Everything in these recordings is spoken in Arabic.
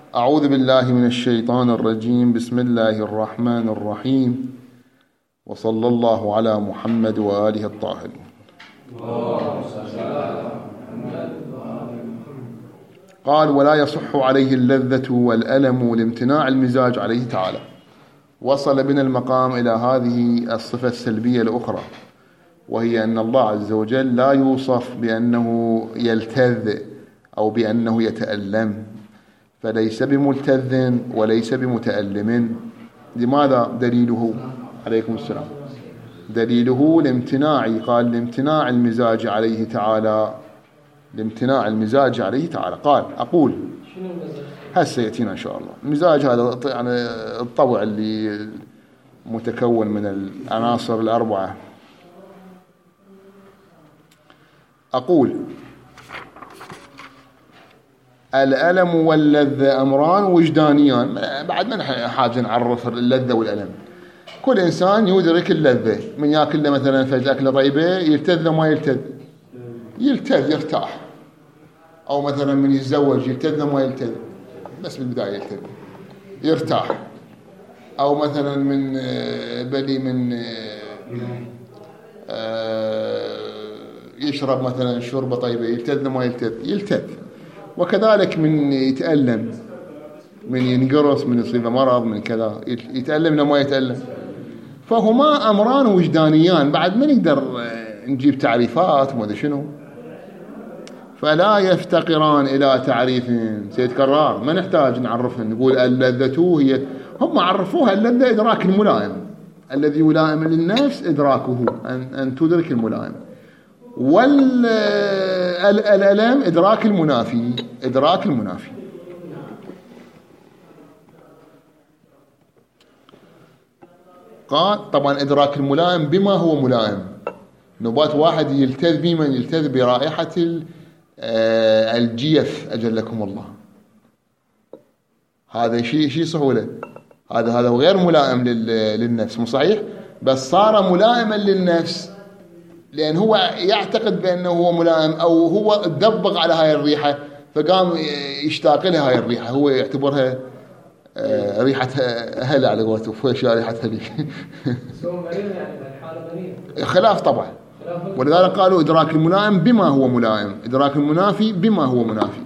أعوذ بالله من الشيطان الرجيم. بسم الله الرحمن الرحيم، وصلى الله على محمد وآله الطاهرين. قال: ولا يصح عليه اللذة والألم لامتناع المزاج عليه تعالى. وصل بنا المقام إلى هذه الصفة السلبية الأخرى، وهي أن الله عز وجل لا يوصف بأنه يلتذ أو بأنه يتألم، فليس بملتذ وليس بمتألم. لماذا؟ دليله عليكم السلام. دليله الامتناع، قال لامتناع المزاج عليه تعالى، لامتناع المزاج عليه تعالى. قال: أقول هسه يأتينا إن شاء الله. المزاج هذا يعني الطبع اللي متكون من العناصر الأربعة. أقول: الألم واللذة أمران وجدانيان. بعد ما حاجة نعرف اللذة والألم. كل إنسان يدرك اللذة من يأكل له مثلا فجأة أكلة طيبة، يلتذ ما يلتذ؟ يلتذ، يرتاح. أو مثلا من يتزوج يلتذ ما يلتذ؟ بس بالبداية يلتذ يرتاح. أو مثلا من بلي من يشرب مثلا شوربة طيبة، يلتذ ما يلتذ؟ يلتذ. وكذلك من يتألم، من ينقرص، من يصيب مرض، من كذا، يتألم لما يتألم. فهما أمران وجدانيان. بعد ما نقدر نجيب تعريفات وما شنو، فلا يفتقران إلى تعريف. سيد كرار ما نحتاج نعرفهن، نقول اللذة هي، هم عرفوها اللذة إدراك الملائم، الذي يلائم للنفس إدراكه، أن تدرك الملائم. والألم إدراك المنافي، إدراك المنافي. قال طبعا إدراك الملائم بما هو ملائم. نبات واحد يلتذ بمن يلتذ برائحة الجيف، أجلكم الله. هذا شيء سهولة. هذا غير ملائم للنفس، مو صحيح؟ بس صار ملائما للنفس لأن هو يعتقد بأنه هو ملائم، أو هو دبغ على هاي الريحة فقام يشتاق لها هاي الريحة، هو يعتبرها ريحة هلا على قولته، فوش ريحة هلي. خلاف طبعا. ولذلك قالوا إدراك الملائم بما هو ملائم، إدراك المنافي بما هو منافي.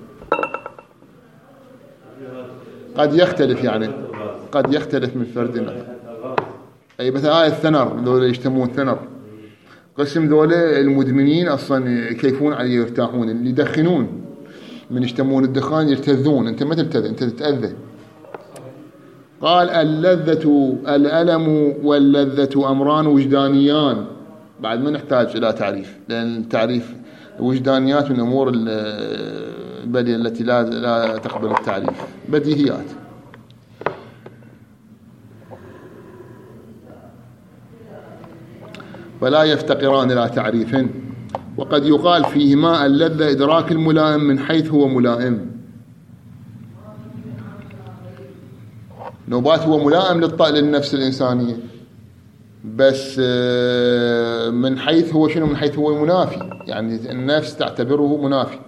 قد يختلف، يعني قد يختلف من فرد النظر. أي مثلا الثنر، ذولا يشتمون ثنر، قسم ذولا المدمنين أصلا يكيفون عليه يرتاحون. اللي يدخنون من يشتمون الدخان يلتذون. أنت ما تلتذ، أنت تتأذى. قال: اللذة الألم واللذة أمران وجدانيان. بعد ما نحتاج إلى تعريف، لأن التعريف وجدانيات من أمور البديهية التي لا تقبل التعريف، بديهيات. فلا يفتقران إلى تعريف. وقد يقال فيهما اللذة إدراك الملائم من حيث هو ملائم. نوبات هو ملائم للنفس الإنسانية، بس من حيث هو شنو؟ من حيث هو منافي، يعني النفس تعتبره منافي،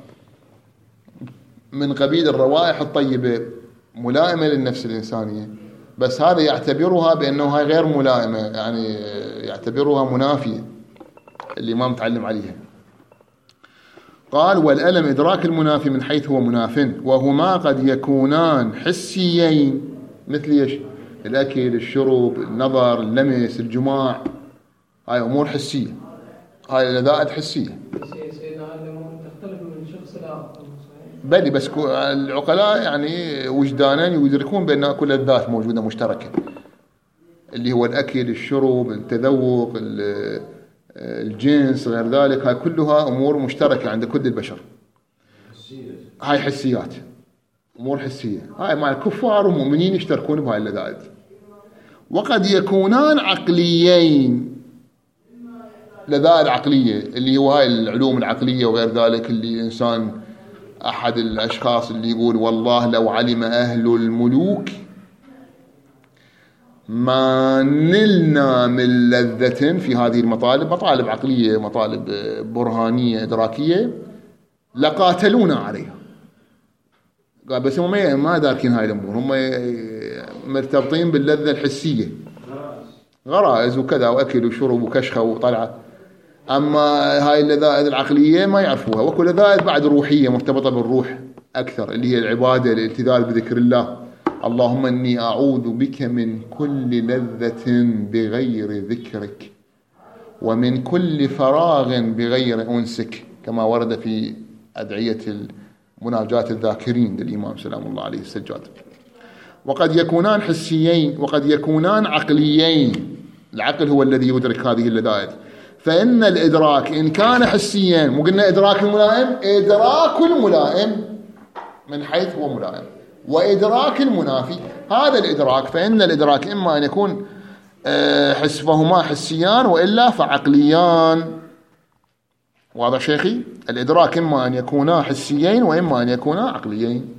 من قبيل الروائح الطيبة ملائمة للنفس الإنسانية، بس هذا يعتبرها بأنه هاي غير ملائمة، يعني يعتبرها منافية اللي ما متعلم عليها. قال: والألم إدراك المنافي من حيث هو مناف، وهما قد يكونان حسيين، مثل ايش؟ الأكل، الشرب، النظر، اللمس، الجماع. هاي أمور حسية، هاي اللذات حسية. سيدنا هذه الأمور تختلف من شخص لآخر. بلي بس العقلاء يعني وجدانا يدركون بأن كل الذات موجودة مشتركة، اللي هو الأكل، الشرب، التذوق، الجنس، غير ذلك. هاي كلها أمور مشتركة عند كل البشر. هاي حسيات، أمور حسية. هاي مع الكفار والمؤمنين يشتركون بهاي اللذات. وقد يكونان عقليين، لذات عقلية اللي هو هاي العلوم العقلية وغير ذلك، اللي إنسان أحد الأشخاص اللي يقول: والله لو علم أهل الملوك ما نلنا من لذة في هذه المطالب، مطالب عقلية، مطالب برهانية إدراكية، لقاتلونا عليها. بس هم ما داركين هاي الأمور، هم مرتبطين باللذة الحسية، غرائز وكذا وأكل وشرب وكشخة وطلعة. أما هاي اللذائذ العقلية ما يعرفوها، وكل لذائذ بعد روحية مرتبطة بالروح أكثر، اللي هي العبادة، الالتذاذ بذكر الله. اللهم إني أعوذ بك من كل لذة بغير ذكرك، ومن كل فراغ بغير أنسك، كما ورد في أدعية مناجاة الذاكرين للإمام سلام الله عليه السجاد. وقد يكونان حسيين وقد يكونان عقليين. العقل هو الذي يدرك هذه اللذائذ، فإن الإدراك إن كان حسيا، مو قلنا إدراك الملائم، إدراك الملائم من حيث هو ملائم، وإدراك المنافي هذا الإدراك، فإن الإدراك إما أن يكون فهما حسيان وإلا فعقليان. واضح شيخي؟ الإدراك إما أن يكونا حسيين وإما أن يكونا عقليين.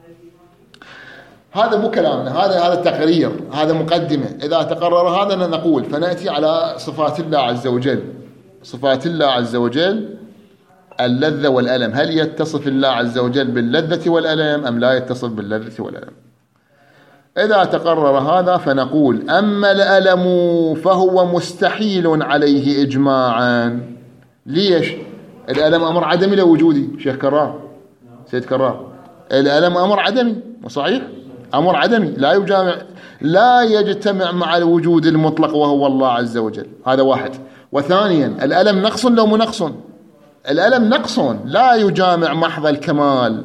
هذا مو كلامنا، هذا التقرير، هذا مقدمة. إذا تقرر هذا نقول، فنأتي على صفات الله عز وجل. صفات الله عز وجل اللذة والألم، هل يتصف الله عز وجل باللذة والألم أم لا يتصف باللذة والألم؟ إذا تقرر هذا فنقول أما الألم فهو مستحيل عليه إجماعا. ليش؟ الألم أمر عدمي لوجودي. شيخ كرار، سيد كرار، الألم أمر عدمي، صحيح؟ أمر عدمي لا يجتمع مع الوجود المطلق وهو الله عز وجل. هذا واحد. وثانيا الألم نقص لو مو نقص؟ الألم نقص لا يجامع محض الكمال،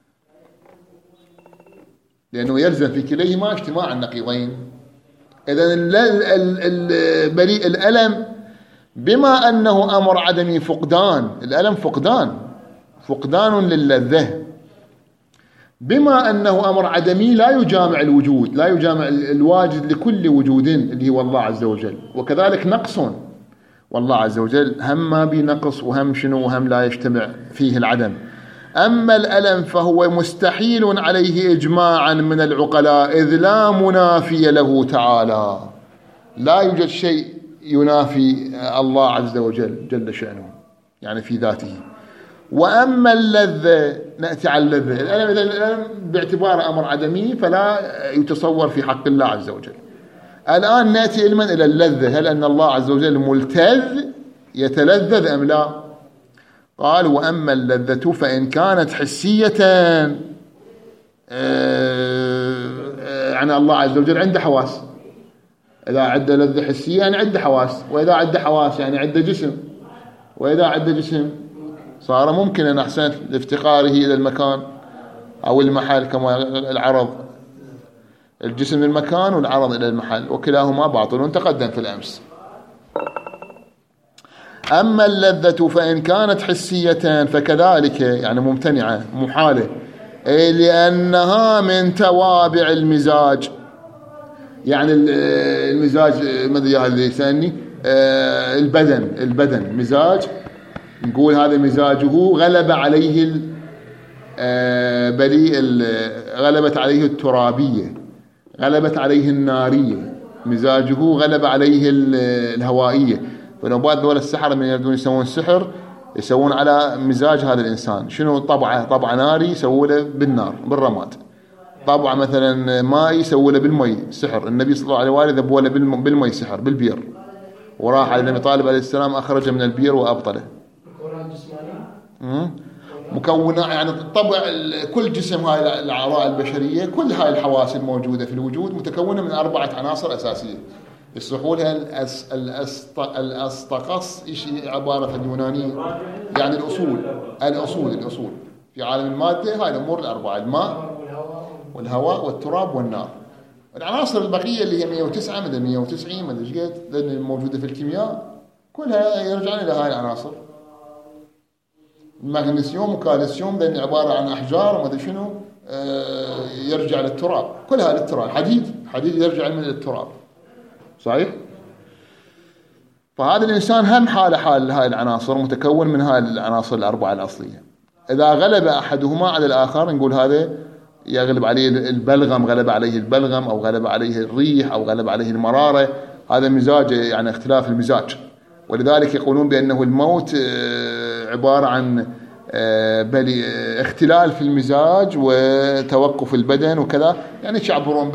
لأنه يلزم في كليهما اجتماع النقيضين. إذن الألم بما أنه أمر عدمي فقدان، الألم فقدان للذة، بما أنه أمر عدمي لا يجامع الوجود، لا يجامع الواجد لكل وجود اللي هو الله عز وجل. وكذلك نقص، والله عز وجل هم ما بنقص وهم شنو وهم لا يجتمع فيه العدم. أما الألم فهو مستحيل عليه إجماعا من العقلاء، إذ لا منافي له تعالى، لا يوجد شيء ينافي الله عز وجل جل شأنه يعني في ذاته. وأما اللذة، نأتي على اللذة. الألم باعتبار أمر عدمي فلا يتصور في حق الله عز وجل. الآن نأتي إلى اللذة، هل أن الله عز وجل ملتذ يتلذذ أم لا؟ قال وأما اللذة فإن كانت حسية، يعني الله عز وجل عنده حواس، إذا عنده لذة حسية يعني عنده حواس، وإذا عنده حواس يعني عنده جسم، وإذا عنده جسم صار ممكن أحسن لافتقاره إلى المكان أو المحل، كما العرض، الجسم للمكان والعرض إلى المحل، وكلاهما باطل تقدم في الأمس. أما اللذة فإن كانت حسية فكذلك، يعني ممتنعة محالة، لأنها من توابع المزاج. يعني المزاج ماذا هذا يسألني؟ البدن مزاج، نقول هذا مزاجه غلب عليه غلبت عليه الترابية، غلبت عليه النارية، مزاجه غلب عليه الهوائية. فنبات ذول السحرة من يردون يسوون سحر، يسوون على مزاج هذا الإنسان. شنو طبعه؟ طبع ناري يسووا له بالنار بالرماد، طبع مثلا ماء يسووا له بالمي سحر. النبي صلى الله عليه وآله ذبوا له بالمي سحر بالبير، وراح على النبي طالب عليه السلام أخرج من البير وأبطله. مكونات يعني طبع كل جسم هاي الأعضاء البشرية، كل هاي الحواس الموجودة في الوجود متكونة من 4 عناصر أساسية يصلحوا لها الأسطقس، عبارة في اليونانية يعني الأصول في عالم المادة. هاي الأمور ال4: الماء والهواء والتراب والنار. العناصر البقية اللي هي 109 مدى 190 مدى ايش قد لأن الموجودة في الكيمياء كلها يرجعون إلى هاي العناصر. المغنيسيوم وكالسيوم لأن عبارة عن أحجار وما شنو، يرجع للتراب، كلها للتراب. حديد يرجع من التراب، صحيح؟ فهذا الإنسان هم حال هاي العناصر، متكون من هاي العناصر ال4 الأصلية. إذا غلب أحدهما على الآخر نقول هذا يغلب عليه البلغم، غلب عليه البلغم، أو غلب عليه الريح، أو غلب عليه المرارة. هذا مزاج، يعني اختلاف المزاج. ولذلك يقولون بأنه الموت عبارة عن بل اختلال في المزاج وتوقف البدن وكذا، يعني يعبرون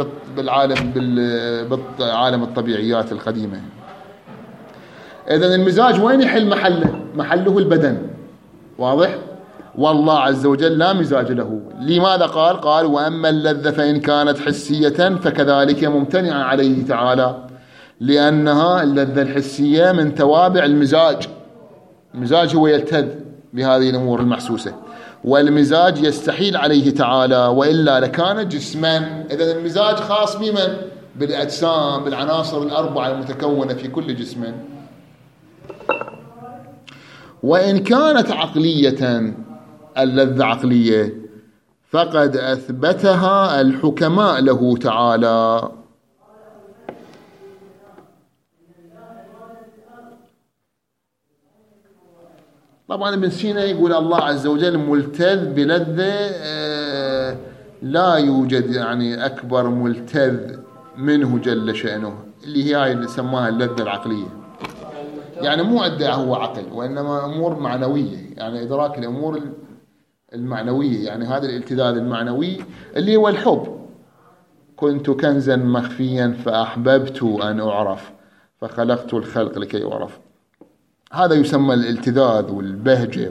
بالعالم الطبيعيات القديمة. إذن المزاج وين يحل محله البدن، واضح؟ والله عز وجل لا مزاج له. لماذا قال وأما اللذة فإن كانت حسية فكذلك ممتنعة عليه تعالى، لأنها اللذة الحسية من توابع المزاج. المزاج هو يلتذ بهذه الأمور المحسوسة، والمزاج يستحيل عليه تعالى، وإلا لكان جسما. إذا المزاج خاص بمن؟ بالأجسام، بالعناصر الأربعة المتكونة في كل جسم. وإن كانت عقلية، اللذة عقلية، فقد أثبتها الحكماء له تعالى. طبعا ابن سينا يقول الله عز وجل ملتذ بلذة لا يوجد يعني أكبر ملتذ منه جل شأنه، اللي هي اللي سماها اللذة العقلية. يعني مو ادعى هو عقل، وإنما أمور معنوية، يعني إدراك الأمور المعنوية، يعني هذا الالتذاذ المعنوي اللي هو الحب. كنت كنزا مخفيا فأحببت أن أعرف فخلقت الخلق لكي أعرف. هذا يسمى الالتذاذ والبهجة.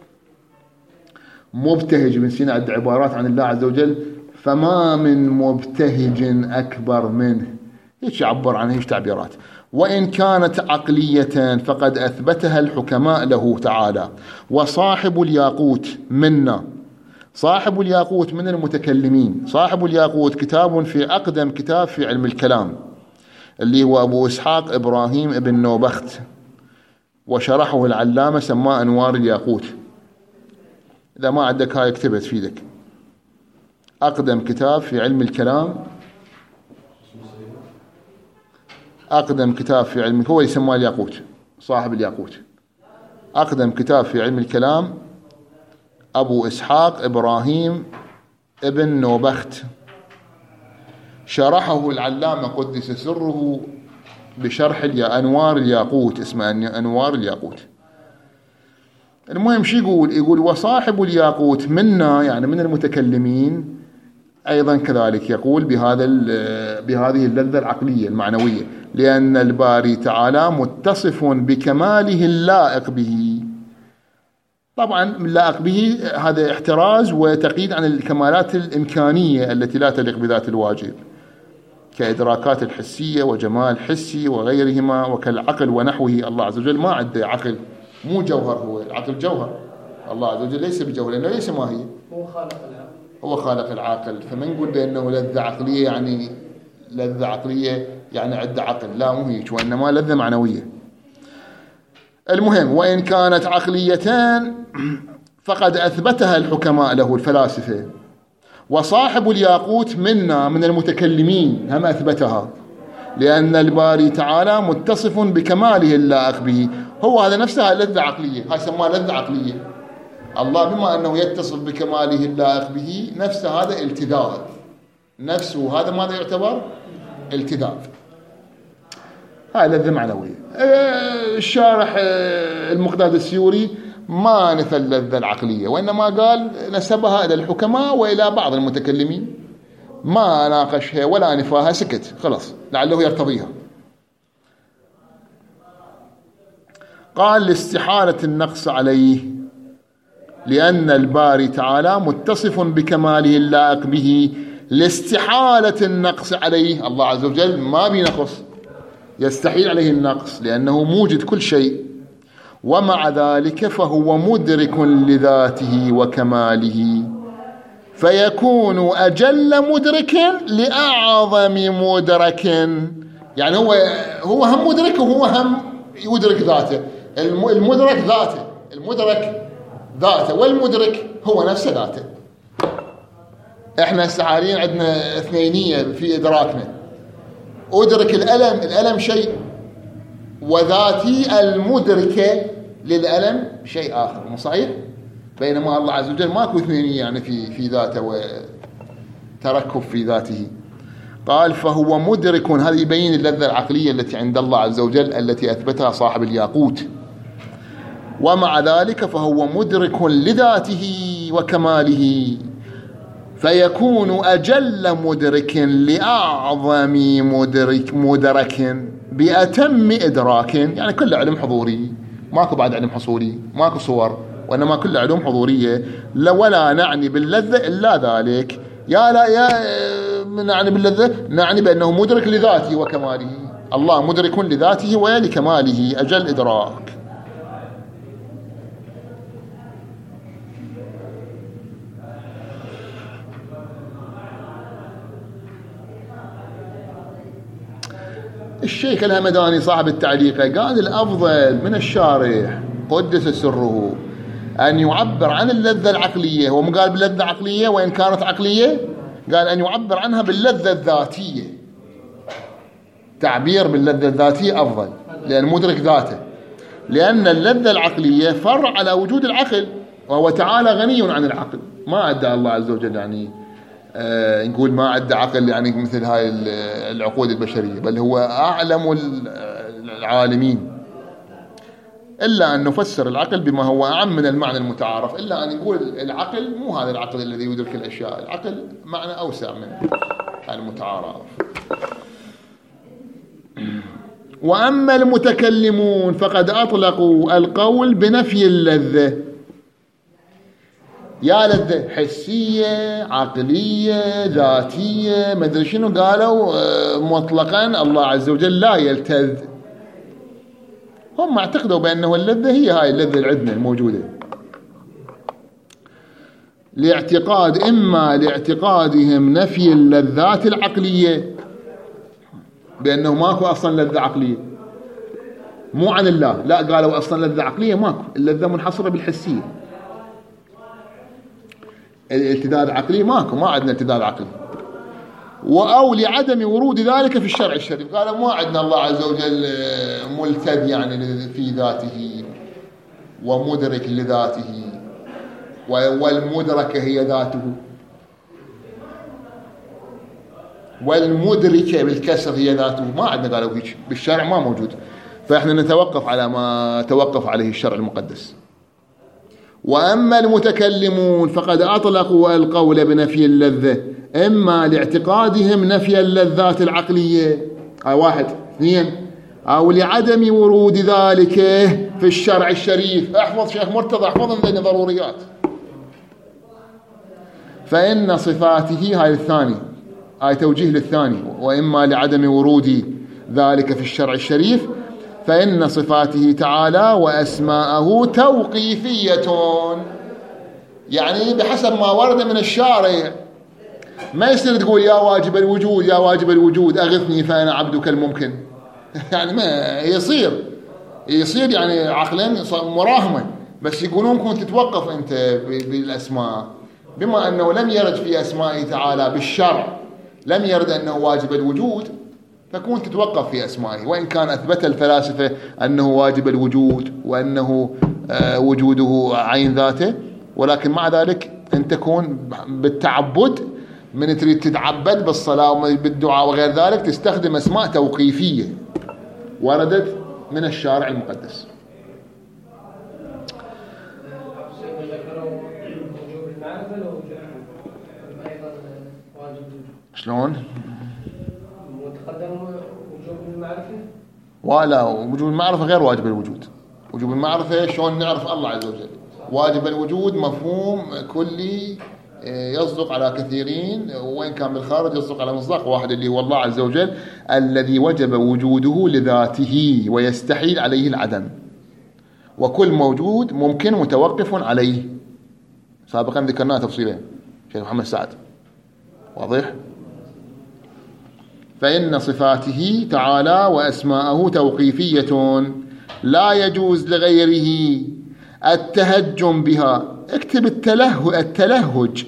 مبتهج، ابن سينا عند عبارات عن الله عز وجل: فما من مبتهج أكبر منه. ايش يعبر عنه، ايش تعبيرات. وإن كانت عقلية فقد أثبتها الحكماء له تعالى. وصاحب الياقوت منا، صاحب الياقوت من المتكلمين. صاحب الياقوت كتاب في أقدم كتاب في علم الكلام، اللي هو أبو إسحاق إبراهيم ابن نوبخت، وشرحه العلامة سماه أنوار الياقوت. إذا ما عندك هاي اكتبت في ذلك. أقدم كتاب في علم الكلام، أقدم كتاب في علم، هو يسمى الياقوت، صاحب الياقوت. أقدم كتاب في علم الكلام أبو إسحاق إبراهيم ابن نوبخت، شرحه العلامة قدس سره بشرح أنوار الياقوت، اسمه أنوار الياقوت. المهم شو يقول وصاحب الياقوت منا، يعني من المتكلمين أيضا كذلك، يقول بهذه اللذة العقلية المعنوية، لأن الباري تعالى متصف بكماله اللائق به. طبعا اللائق به هذا احتراز وتقييد عن الكمالات الإمكانية التي لا تليق بذات الواجب، كإدراكات الحسية وجمال حسي وغيرهما، وكالعقل ونحوه. الله عز وجل ما عنده عقل، مو جوهر، هو العقل جوهر. الله عز وجل ليس بجوهر، لأنه ليس ماهية، هو خالق العاقل. فما نقول بأنه لذة عقلية يعني لذة عقلية يعني عنده عقل، لا مو هيك، وإنما لذة معنوية. المهم وإن كانت عقليتان فقد أثبتها الحكماء له، الفلاسفة. وصاحب الياقوت منا من المتكلمين هم أثبتها، لأن الباري تعالى متصف بكماله اللائق به. هو هذا نفسها لذة عقلية، هاي سموها لذة عقلية. الله بما أنه يتصف بكماله اللائق به، نفس هذا التذاذ، نفسه هذا ماذا يعتبر؟ التذاذ. هاي لذة معنوية. الشارح المقداد السيوري ما نفى اللذة العقلية، وإنما قال نسبها إلى الحكماء وإلى بعض المتكلمين، ما ناقشها ولا نفاها، سكت خلاص لعله يرتضيها. قال لاستحالة النقص عليه، لأن الباري تعالى متصف بكماله اللائق به، لاستحالة النقص عليه. الله عز وجل ما بينقص، يستحيل عليه النقص لأنه موجد كل شيء. ومع ذلك فهو مدرك لذاته وكماله، فيكون أجل مدرك لأعظم مدرك. يعني هو هم مدرك وهو هم يدرك ذاته. المدرك ذاته، المدرك ذاته، والمدرك هو نفسه ذاته. احنا حاليا عندنا اثنينية في إدراكنا. أدرك الألم شيء، وذاتي المدركة للألم شيء آخر، مو صحيح؟ بينما الله عز وجل ماكو اثنينية يعني في ذاته وتركب في ذاته. قال فهو مدرك، هذا يبين اللذة العقلية التي عند الله عز وجل التي أثبتها صاحب الياقوت. ومع ذلك فهو مدرك لذاته وكماله، فيكون أجل مدرك لأعظم مدرك بأتم إدراك. يعني كل علم حضوري، ماكو بعد علم حصولي، ماكو صور، وإنما كل علوم حضورية. ولا نعني باللذة إلا ذلك. نعني باللذة، نعني بأنه مدرك لذاته وكماله. الله مدرك لذاته ولكماله أجل إدراك. الشيخ الهمداني صاحب التعليقة قال الأفضل من الشارح قدس سره أن يعبر عن اللذة العقلية. هو قال باللذة عقلية وإن كانت عقلية، قال أن يعبر عنها باللذة الذاتية. تعبير باللذة الذاتية أفضل، لأن مدرك ذاته، لأن اللذة العقلية فرع على وجود العقل، وهو تعالى غني عن العقل. ما أدى الله عز وجل يعني نقول ما أدى عقل يعني مثل هاي العقول البشرية، بل هو أعلم العالمين. إلا أن نفسر العقل بما هو أعم من المعنى المتعارف، إلا أن نقول العقل مو هذا العقل الذي يدرك الأشياء، العقل معنى أوسع من المتعارف. وأما المتكلمون فقد أطلقوا القول بنفي اللذة. يا لذة حسية، عقلية، ذاتية، ما أدري شنو، قالوا مطلقا الله عز وجل لا يلتذ. هم اعتقدوا بأنه اللذة هي هاي اللذة العدمة الموجودة، إما لاعتقادهم نفي اللذات العقلية، بأنه ماكو أصلا لذة عقلية، مو عن الله، لا قالوا أصلا لذة عقلية ماكو، اللذة منحصرة بالحسية. الالتذاذ عقلي ماكو، ما عندنا التذاذ عقلي. أو لعدم ورود ذلك في الشرع الشريف، قالوا ما عندنا الله عز وجل ملتذ يعني في ذاته ومدرك لذاته، والمدركة هي ذاته، والمدركة بالكسر هي ذاته. ما عندنا، قالوا هيك بالشرع ما موجود. فإحنا نتوقف على ما توقف عليه الشرع المقدس. وأما المتكلمون فقد أطلقوا القول بنفي اللذة، إما لاعتقادهم نفي اللذات العقلية، واحد، اثنين، أو لعدم ورود ذلك في الشرع الشريف. احفظ شيخ مرتضى، احفظ من ضروريات. فإن صفاته، هاي الثاني، هاي توجيه للثاني، وإما لعدم ورود ذلك في الشرع الشريف، فإن صفاته تعالى وأسماءه توقيفية، يعني بحسب ما ورد من الشارع. ما يصير تقول يا واجب الوجود، يا واجب الوجود أغثني فأنا عبدك الممكن. يعني ما يصير يعني عقلا مراهما، بس يقولون كنت تتوقف أنت بالأسماء، بما أنه لم يرد في أسمائه تعالى بالشرع، لم يرد أنه واجب الوجود، فكون تتوقف في أسمائه. وإن كان أثبت الفلاسفة أنه واجب الوجود وأنه وجوده عين ذاته، ولكن مع ذلك أن تكون بالتعبد، من تريد تتعبد بالصلاة وبالدعاء وغير ذلك، تستخدم أسماء توقيفية وردت من الشارع المقدس. شلون؟ متقدم وجوب المعرفة؟ ولا وجوب المعرفة غير واجب الوجود. وجوب المعرفة شلون نعرف الله عز وجل. واجب الوجود مفهوم كلي يصدق على كثيرين، وإن كان بالخارج يصدق على مصداق واحد اللي هو الله عز وجل الذي وجب وجوده لذاته ويستحيل عليه العدم، وكل موجود ممكن متوقف عليه. سابقا ذكرناه تفصيلا شيخ محمد سعد، واضح؟ فإن صفاته تعالى وأسماءه توقيفية لا يجوز لغيره التهجم بها. اكتب التلهج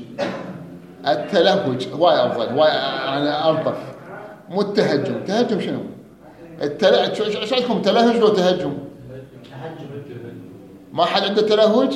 هو أفضل، هو يعني ألطف. مو التهجم. تهجم شنو؟ ايش عندكم تلهج لو تهجم؟ ما حد عنده تلهج؟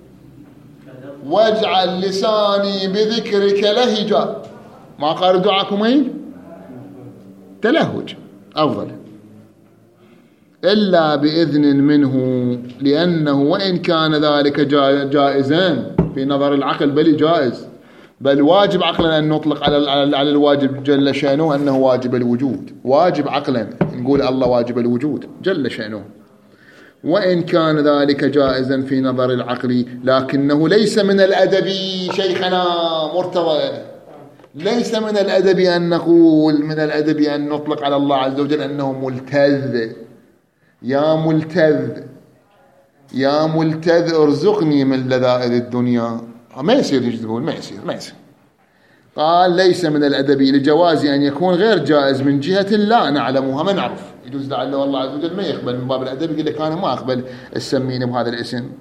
واجعل لساني بذكرك لهجا، ما قال دعاكم ايه؟ تلهج أفضل. إلا بإذن منه، لأنه وإن كان ذلك جائزا في نظر العقل، بل جائز، بل واجب عقلا أن نطلق على الواجب جل شأنه أنه واجب الوجود. واجب عقلا نقول الله واجب الوجود جل شأنه، وإن كان ذلك جائزا في نظر العقل، لكنه ليس من الأدب شيخنا مرتضى، ليس من الأدب أن نقول، من الأدب أن نطلق على الله عز وجل أنه ملتذ. يا ملتذ، يا ملتذ ارزقني من لذائذ الدنيا. ما يصير يجذبون، ما يصير. قال ليس من الأدب لجواز أن يكون غير جائز من جهة لا نعلمها، ما نعرف، يجوز لعله الله عز وجل ما يقبل من باب الأدب، يقول لك أنا ما أقبل تسميني بهذا الاسم.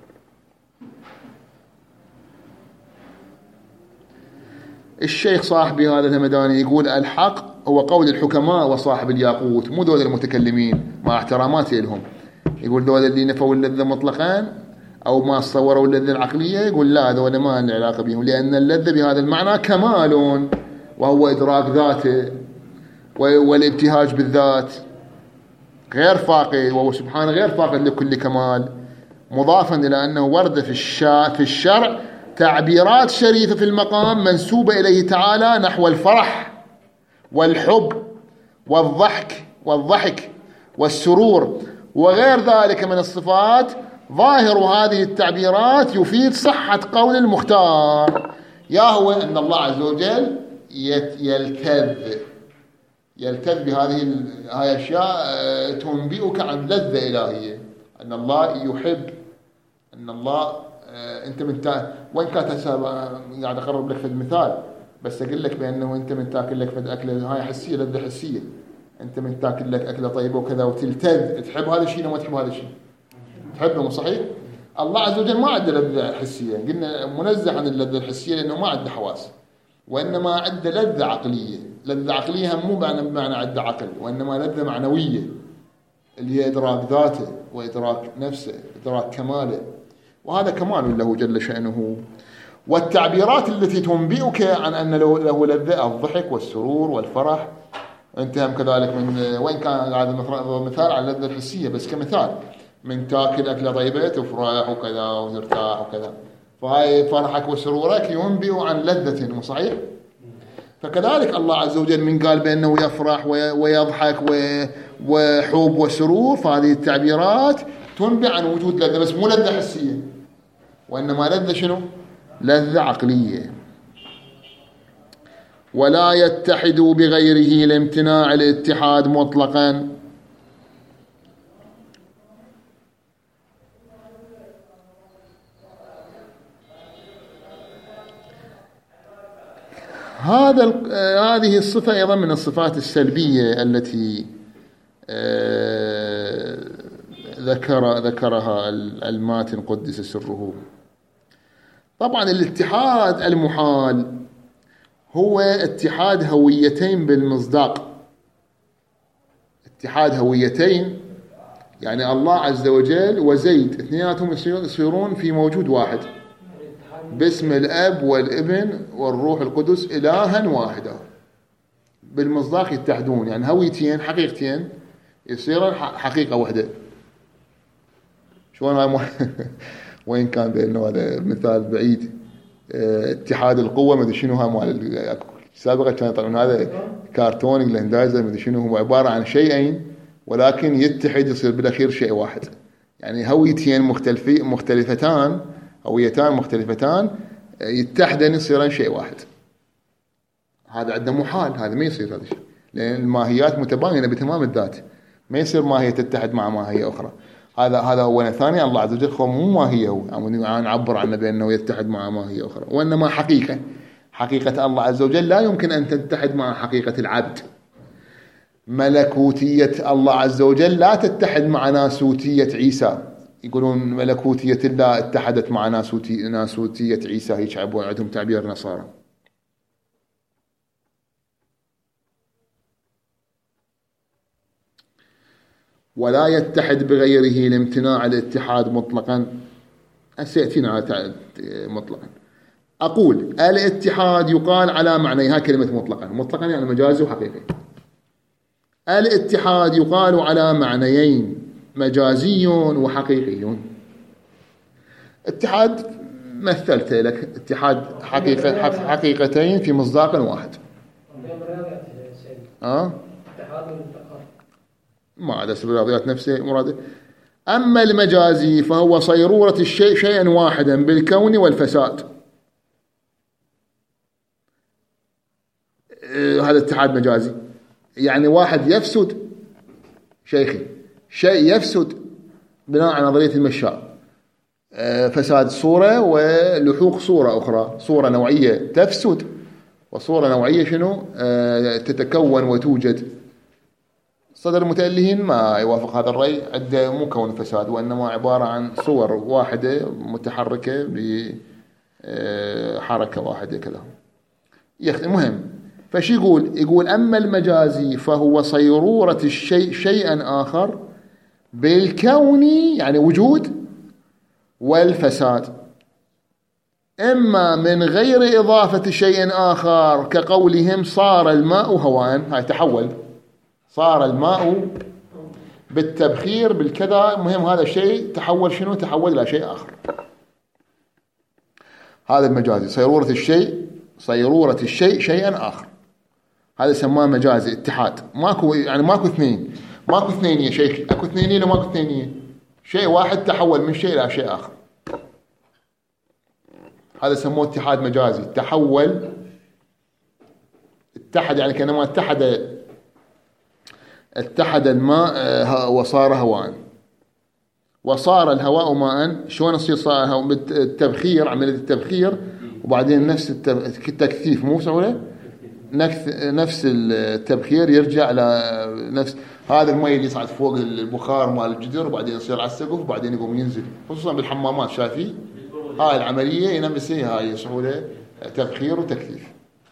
الشيخ صاحب هذا الهمداني يقول الحق هو قول الحكماء وصاحب الياقوت، مو دول المتكلمين مع احتراماتي لهم. يقول دول اللي نفوا اللذة مطلقا أو ما صوروا اللذة العقلية، يقول لا، ذولا ما له علاقة بهم، لأن اللذة بهذا المعنى كمال وهو إدراك ذاته، والابتهاج بالذات غير فاقد، وهو سبحانه غير فاقد لكل كمال، مضافا إلى أنه ورد في الشرع تعبيرات شريفة في المقام منسوبة إليه تعالى نحو الفرح والحب والضحك والسرور وغير ذلك من الصفات. ظاهر هذه التعبيرات يفيد صحة قول المختار، يا هو أن الله عز وجل يلتذ بهذه الأشياء تنبئك عن لذة إلهية، أن الله يحب، أن الله أنت من وين كانت قاعد أقرب لك في المثال، بس أقول لك بأنه أنت من تاكل لك في أكلة هاي حسية، لذة حسية، أنت من تاكل لك أكلة طيبة وكذا وتلتذ، تحب هذا الشيء وما تحب هذا الشيء، تحبه، صحيح؟ الله عز وجل ما عنده لذة حسية، قلنا منزه عن اللذة الحسية لأنه ما عنده حواس، وإنما عنده لذة عقلية. لذة عقلية مو بمعنى عنده عقل، وإنما لذة معنوية اللي هي إدراك ذاته وإدراك نفسه، إدراك كماله، وهذا كمال له جل شأنه. والتعبيرات التي تنبئك عن أن له لذة الضحك والسرور والفرح، أنت هم كذلك من وين كان هذا مثال على اللذة الحسية بس كمثال، من تاكل أكلة طيبة تفرح وكذا وترتاح وكذا، فهاي فرحك وسرورك ينبئ عن لذة، صحيح؟ فكذلك الله عز وجل من قال بأنه يفرح ويضحك وحب وسرور، فهذه التعبيرات تنبئ عن وجود لذة، بس مو لذة حسية، وإنما لذة شنو؟ لذة عقلية. ولا يتحد بغيره لامتناع الاتحاد مطلقا. هذه الصفة أيضا من الصفات السلبية التي ذكرها الماتن قدس سره. طبعا الاتحاد المحال هو اتحاد هويتين بالمصداق، اتحاد هويتين، يعني الله عز وجل وزيد اثنيناتهم يصيرون في موجود واحد باسم الأب والابن والروح القدس إلها واحدا، بالمصداق يتحدون، يعني هويتين حقيقتين يصيرون حقيقة واحدة. شلون وين كان بأنه هذا مثال بعيد، اتحاد القوة مدري شنو، مال سابقا كان يطلعون هذا كارتون الهندازة مدري شنو، هو عبارة عن شيئين ولكن يتحد يصير بالأخير شيء واحد، يعني هويتين مختلفتان، هويتان مختلفتان يتحدن يصيران شيء واحد. هذا عندنا محال، هذا ما يصير هذا الشيء، لأن الماهيات متباينة بتمام الذات، ما يصير ماهية تتحد مع ماهية أخرى. هذا أولا. ثانيا الله عز وجل مو ماهية، هو نعبر عنه بأنه يتحد مع ماهية أخرى، وإنما حقيقة الله عز وجل لا يمكن أن تتحد مع حقيقة العبد. ملكوتية الله عز وجل لا تتحد مع ناسوتية عيسى، يقولون ملكوتية الله اتحدت مع ناسوتية عيسى، هيك عندهم تعبير نصارى. ولا يتحد بغيره لامتناع الاتحاد مطلقا، سيأتينا مطلقا. أقول الاتحاد يقال على معنيها كلمة مطلقا، مطلقا يعني مجازي وحقيقي. الاتحاد يقال على معنيين مجازي وحقيقي. اتحاد مثلت لك اتحاد حقيقتين في مصداق واحد. ما أدرس بالرياضيات نفسه مراده. أما المجازي فهو صيرورة الشيء شيئا واحدا بالكون والفساد. هذا اتحاد مجازي، يعني واحد يفسد شيخي، شيء يفسد بناء على نظرية المشاء، فساد صورة ولحوق صورة أخرى، صورة نوعية تفسد وصورة نوعية شنو تتكون وتوجد. صدر المتألهين ما يوافق هذا الرأي، عنده مو كون فساد وإنما عبارة عن صور واحدة متحركة بحركة واحدة كذا. المهم فشي يقول أما المجازي فهو صيرورة الشيء شيئا آخر بالكون، يعني وجود، والفساد، إما من غير إضافة شيء آخر كقولهم صار الماء هواء، هاي تحول، صار الماء بالتبخير بالكذا، مهم هذا الشيء تحول شنو؟ تحول إلى شيء آخر. هذا المجازي صيرورة الشيء شيئا آخر، هذا سماه مجازي اتحاد. ماكو يعني ماكو اثنينية شيخ، اكو اثنينية لو ماكو اثنينية، شيء واحد تحول من شيء إلى شيء آخر، هذا سموه اتحاد مجازي. تحول، اتحد يعني كأنما اتحد الماء وصار هواء، وصار الهواء ماء. شلون يصير صار هواء؟ بالتبخير، عملية التبخير، وبعدين نفس التكثيف، مو سهولة، نفس التبخير يرجع على نفس هذا الماء اللي يصعد فوق البخار مال الجدر، وبعدين يصير على السقف، وبعدين يقوم ينزل، خصوصا بالحمامات. شايفين هاي العملية ينمس هاي سهولة تبخير وتكثيف.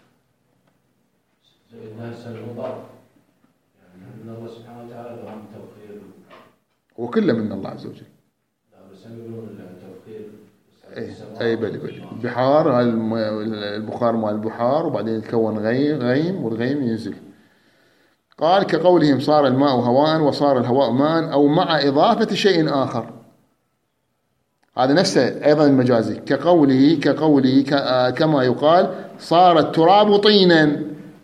الله سبحانه وتعالى عن التبخير وكله من الله عز وجل. لا بس يقولون التبخير اي بلي البحار، البخار مال البحار، وبعدين يتكون غيم والغيم ينزل. قال كقولهم صار الماء هواء وصار الهواء ماء، او مع اضافه شيء اخر، هذا نفسه ايضا المجازي. كقوله كما يقال صار التراب طينا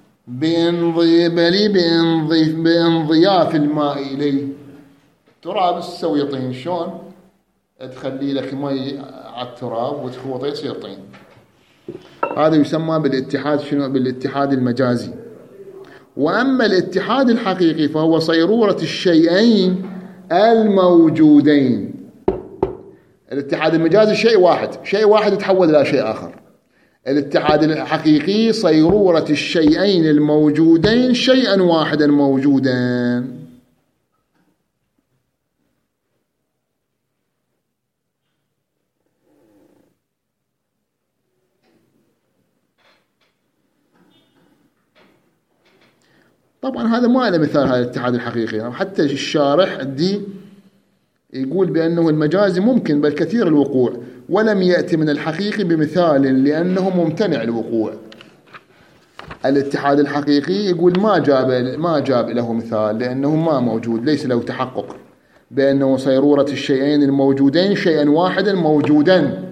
بانضياف الماء إليه. تراب تسوي طين، شلون تخلي لك مي على التراب وتخوطه يصير طين. هذا يسمى بالاتحاد شنو؟ بالاتحاد المجازي. وأما الاتحاد الحقيقي فهو صيرورة الشيئين الموجودين. الاتحاد المجازي شيء واحد يتحول إلى شيء آخر. الاتحاد الحقيقي صيرورة الشيئين الموجودين شيئا واحدا موجودا. طبعا هذا ما له مثال، هذا الاتحاد الحقيقي. حتى الشارح الدين يقول بأنه المجازي ممكن بل كثير الوقوع، ولم يأتي من الحقيقي بمثال لأنه ممتنع الوقوع. الاتحاد الحقيقي يقول ما جاب له مثال لأنه ما موجود، ليس له تحقق بأنه صيرورة الشيئين الموجودين شيئا واحدا موجودا،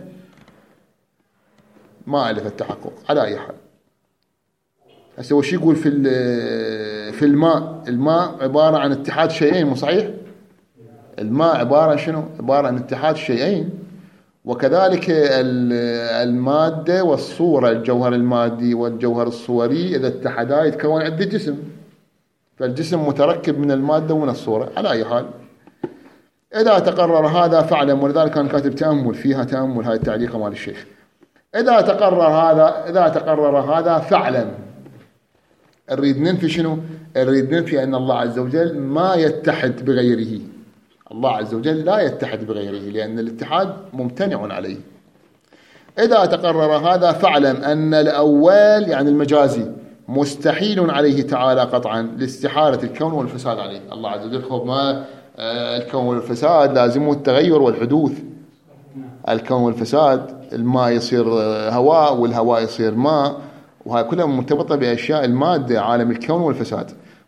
ما ألف التحقق. على أي حال هسه وش يقول في الماء عبارة عن اتحاد شيئين، مو صحيح؟ الماء عبارة شنو؟ عبارة عن اتحاد شيئين. وكذلك المادة والصورة، الجوهر المادي والجوهر الصوري إذا اتحدا يتكون عندي جسم، فالجسم متركب من المادة ومن الصورة. على أي حال إذا تقرر هذا فاعلم، ولذلك كان كاتب تأمل فيها، تأمل هاي التعليقة مال الشيخ. إذا تقرر هذا فاعلم. نريد ننفي شنو؟ نريد ننفي أن الله عز وجل ما يتحد بغيره. الله عز وجل لا يتحد بغيره لأن الاتحاد ممتنع عليه. إذا تقرر هذا فاعلم أن الأول يعني المجازي مستحيل عليه تعالى قطعا لاستحالة الكون والفساد عليه. الله عز وجل خب ما الكون والفساد لازمه التغير والحدوث. الكون والفساد، الماء يصير هواء والهواء يصير ماء، وهي كلها مرتبطة بأشياء المادة، عالم الكون والفساد.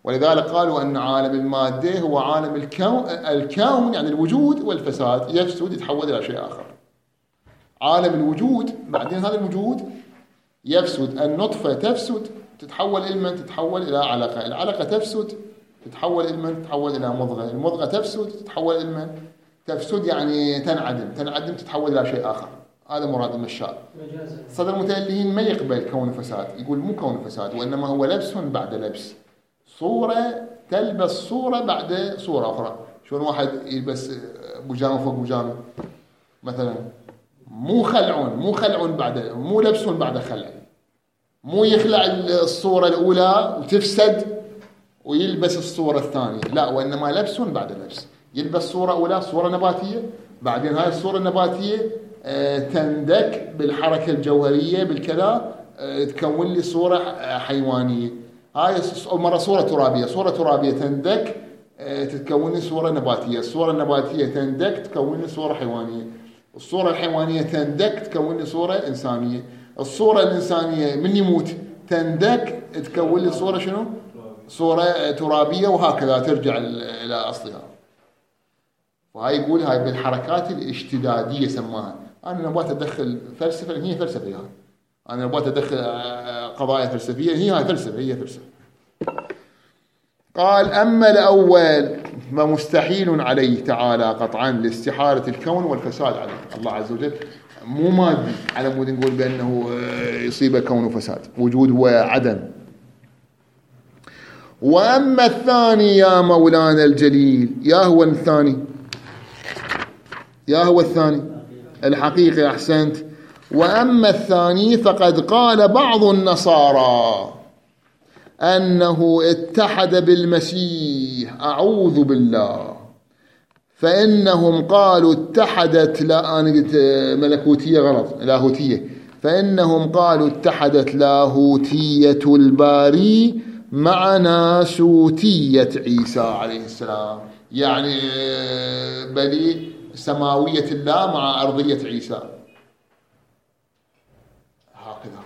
ولذلك قالوا أن عالم المادة هو عالم الكون يعني الوجود والفساد، يفسد يتحول إلى شيء آخر. عالم الوجود بعدين هذا الوجود يفسد، النطفة تفسد تتحول إلى من؟ تتحول إلى علقة، العلقة تفسد تتحول إلى من؟ تتحول إلى مضغة، المضغة تفسد تتحول إلى من؟ تفسد يعني تنعدم تتحول إلى شيء آخر. هذا مراد المشاء. صدر المتألهين ما يقبل كون فساد، يقول مو كون فساد، وإنما هو لبس بعد لبس، صورة تلبس صورة بعد صورة أخرى. شلون واحد يلبس بجامة فوق بجامة مثلا، مو خلع بعد، مو لبس بعد خلع، مو يخلع الصورة الأولى وتفسد ويلبس الصورة الثانية، لا، وإنما لبس بعد لبس. يلبس صورة أولى صورة نباتية، بعدين هاي الصورة النباتية تندك بالحركة الجوهرية بالكذا تكون لي صورة حيوانية، هاي مرة صورة ترابية تندك تتكون لي صورة نباتية، الصورة النباتية تندك تكون لي صورة حيوانية، الصورة الحيوانية تندك تكون لي صورة إنسانية، الصورة الإنسانية من يموت تندك تكون لي صورة شنو؟ صورة ترابية، وهكذا ترجع إلى أصلها. وهاي يقول هاي بالحركات الاشتدادية سماها. أنا نبغى أدخل فلسفة، هي فلسفة يعني. أنا نبغى أدخل قضايا فلسفية، هي فلسفة. قال أما الأول فمستحيل عليه تعالى قطعا لاستحالة الكون والفساد عليه. الله عز وجل مو مادي على مود نقول بأنه يصيب كون وفساد، وجود وعدم. وأما الثاني يا مولانا الجليل، يا هو الثاني الحقيقي، أحسنت. وأما الثاني فقد قال بعض النصارى أنه اتحد بالمسيح، أعوذ بالله، فإنهم قالوا اتحدت، لا أنا قلت ملكوتية غلط، لاهوتية، فإنهم قالوا اتحدت لاهوتية الباري مع ناسوتية عيسى عليه السلام، يعني بلي سماوية الله مع أرضية عيسى، هكذا.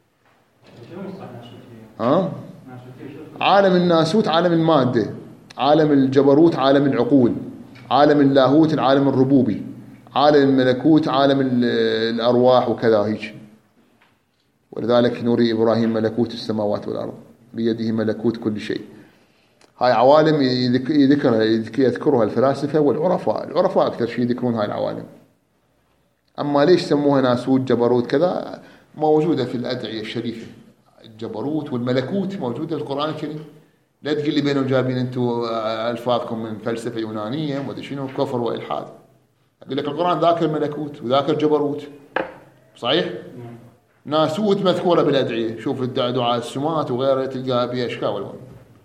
عالم الناسوت عالم المادة، عالم الجبروت عالم العقول، عالم اللاهوت العالم الربوبي، عالم الملكوت عالم الأرواح وكذا هيك. ولذلك نوري إبراهيم ملكوت السماوات والأرض بيده ملكوت كل شيء. هاي عوالم يذكرها الفلاسفة والعرفاء، العرفاء أكثر شيء يذكرون هاي العوالم. أما ليش سموها ناسوت جبروت كذا؟ موجودة في الأدعية الشريفة، الجبروت والملكوت موجودة في القرآن الكريم. لا تقول لي بينهم جايبين أنتم ألفاظكم من فلسفة يونانية وما أدري شنو، كفر وإلحاد. أقول لك القرآن ذاكر ملكوت وذاكر جبروت، صحيح؟ ناسوت مذكورة بالأدعية، شوف دعاء السمات وغيره تلقاها بها أشكال والوان.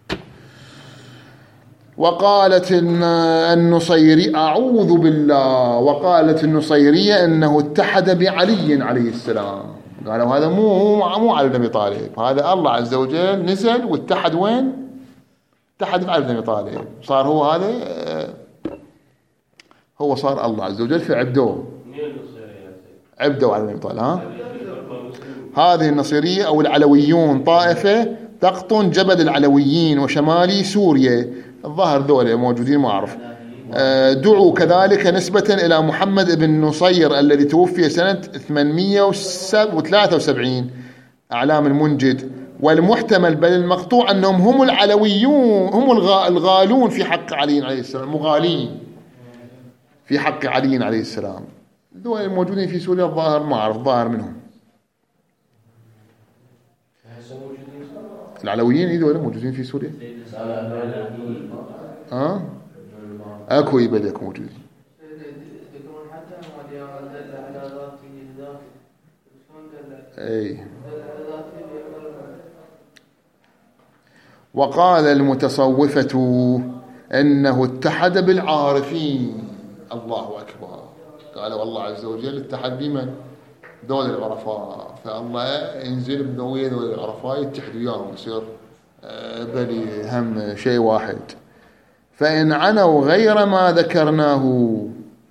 وقالت النصيري أعوذ بالله، وقالت النصيرية أنه اتحد بعلي عليه السلام. قالوا هذا مو علي بن أبي طالب، هذا الله عز وجل نزل واتحد وين؟ اتحد بعلي بن أبي طالب، صار هو هذا، هو صار الله عز وجل في عبدوه على بن أبي طالب. هذه النصيرية أو العلويون طائفة تقطن جبل العلويين وشمالي سوريا، الظاهر ذولا موجودين ما أعرف. دعوا كذلك نسبة إلى محمد بن نصير الذي توفي سنة 873 أعلام المنجد. والمحتمل بل المقطوع أنهم هم العلويون، هم الغالون في حق علي عليه السلام، مغالين في حق علي عليه السلام. ذولا الموجودين في سوريا الظاهر ما أعرف، ظاهر منهم العلويين هذول موجودين في سوريا. اكو يبدك موجودين. اي. وقال المتصوفة انه اتحد بالعارفين. الله اكبر. قال والله عز وجل اتحد بمن؟ دول العرفاء، فالله ينزل بنوية دول العرفاء يتحد وياهم يصير بلي هم شيء واحد. فإن عنوا غير ما ذكرناه،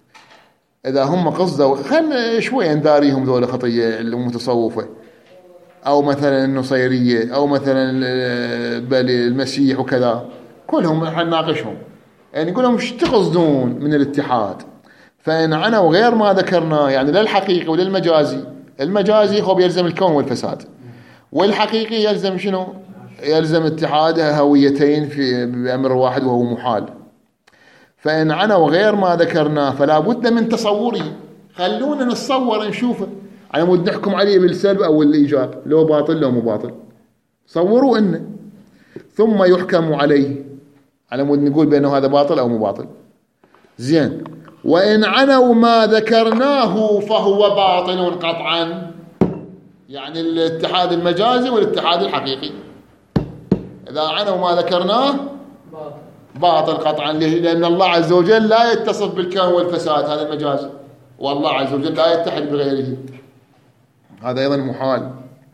إذا هم قصدوا خلنا شوي نداريهم دول خطية المتصوفة، أو مثلا النصيرية أو مثلا بل المسيح وكذا، كلهم حنناقشهم، يعني نقول لهم ايش تقصدون من الاتحاد. فإن عنوا غير ما ذكرناه، يعني لا الحقيقي ولا المجازي. المجازي هو بيلزم الكون والفساد، والحقيقي يلزم شنو؟ يلزم اتحاد هويتين في بأمر واحد وهو محال. فإن عنوا غير ما ذكرناه فلا بد من تصوره. خلونا نتصور نشوفه على مود نحكم عليه بالسلب أو الإيجاب، لو باطل لو مو باطل. صوروا إنه ثم يحكم عليه على مود نقول بأنه هذا باطل أو مو باطل. زين. وإن عنوا ما ذكرناه فهو باطل قطعا، يعني الاتحاد المجازي والاتحاد الحقيقي. إذا عنوا ما ذكرناه باطل قطعا، لأن الله عز وجل لا يتصف بالكون والفساد، هذا المجاز، والله عز وجل لا يتحد بغيره، هذا أيضا محال.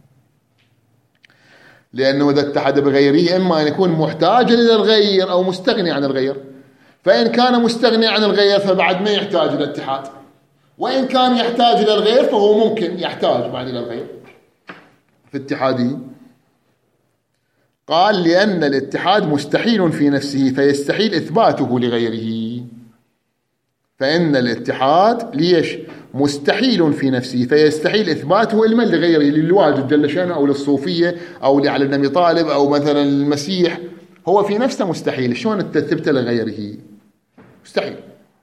لأنه إذا اتحد بغيره إما أن يكون محتاجا إلى الغير أو مستغني عن الغير، فإن كان مستغني عن الغير فبعد ما يحتاج إلى الاتحاد، وإن كان يحتاج إلى الغير فهو ممكن يحتاج بعد إلى الغير في اتحاده. قال لأن الاتحاد مستحيل في نفسه فيستحيل إثباته لغيره. فإن الاتحاد ليش مستحيل في نفسه فيستحيل إثباته لمن؟ لغيره، للواجد جل شأنه أو للصوفية أو لعلي بن أبي طالب أو مثلا المسيح. هو في نفسه مستحيل، شلون تثبته لغيره؟ مستحيل.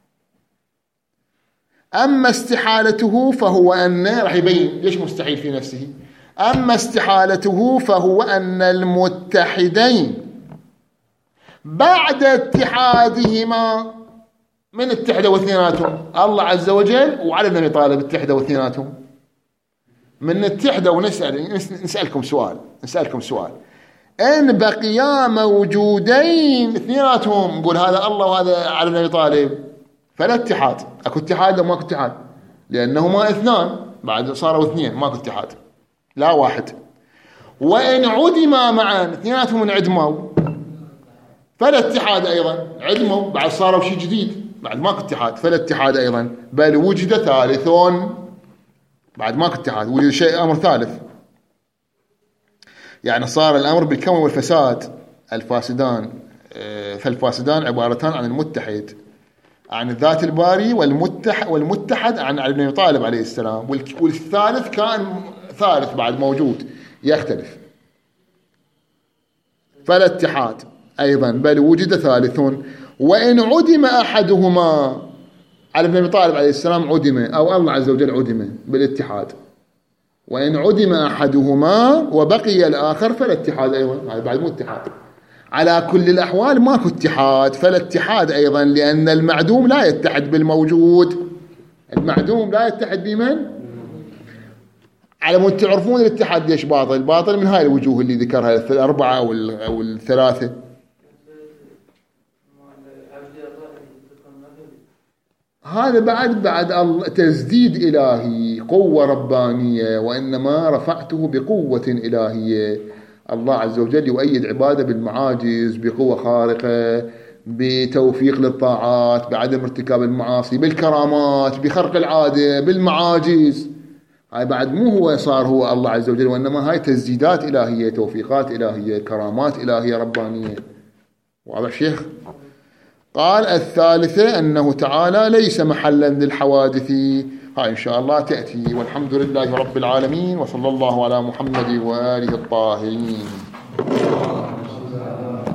أما استحالته فهو أن، راح يبين ليش مستحيل في نفسه. أما استحالته فهو أن المتحدين بعد اتحادهما، من اتحدوا اثنيناتهم؟ الله عز وجل وعلي بن أبي طالب اتحدوا اثنيناتهم. من اتحدوا نسألكم سؤال، إن بقيا موجودين اثنيناتهم، نقول هذا الله وهذا علي بن أبي طالب، فلا اتحاد. أكو اتحاد لو ماكو اتحاد؟ لأنهما اثنان، بعد صاروا اثنين، ماكو اتحاد، لا واحد. وإن عدما معا، اثنيناتهم انعدموا، فلا اتحاد أيضا، عدموا بعد صاروا شيء جديد، بعد ماكو اتحاد، فلا اتحاد أيضا، بل وجد ثالثون، بعد ماكو اتحاد، وجد شيء أمر ثالث. يعني صار الأمر بالكون والفساد الفاسدان، فالفاسدان عبارتان عن المتحد، عن الذات الباري، والمتحد عن علي بن أبي طالب عليه السلام، والثالث كان ثالث بعد موجود يختلف. فلا اتحاد أيضا، بل وجد ثالثون. وإن عدم أحدهما، علي بن أبي طالب عليه السلام عدم، أو الله عز وجل عدم بالاتحاد. وإن عدم أحدهما وبقي الآخر فلا اتحاد أيضا، هذا بعد مو اتحاد. على كل الأحوال ماكو اتحاد، فلا اتحاد أيضا، لأن المعدوم لا يتحد بالموجود. المعدوم لا يتحد بمن؟ على مود تعرفون الاتحاد ليش باطل؟ باطل من هاي الوجوه اللي ذكرها، الأربعة أو الثلاثة. هذا بعد تسديد إلهي، قوة ربانية، وإنما رفعته بقوة إلهية. الله عز وجل يؤيد عباده بالمعاجز، بقوة خارقة، بتوفيق للطاعات، بعدم ارتكاب المعاصي، بالكرامات، بخرق العادة، بالمعاجز. هاي بعد مو هو صار هو الله عز وجل، وإنما هاي تسديدات إلهية، توفيقات إلهية، كرامات إلهية ربانية. واضح شيخ؟ قال الثالثة أنه تعالى ليس محلا للحوادث. هاي إن شاء الله تأتي. والحمد لله رب العالمين، وصلى الله على محمد وآله الطاهرين.